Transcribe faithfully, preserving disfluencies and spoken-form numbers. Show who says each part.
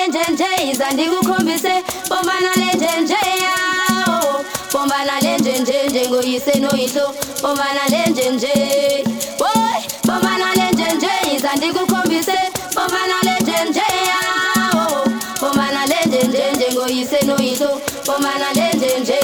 Speaker 1: lenjenje izandikukhombise bombana lenjenje yawo bombana lenjenje njengoyise noyihlo bombana lenjenje boy bombana lenjenje izandikukhombise bombana lenjenje yawo bombana lenjenje njengoyise noyihlo bombana lenjenje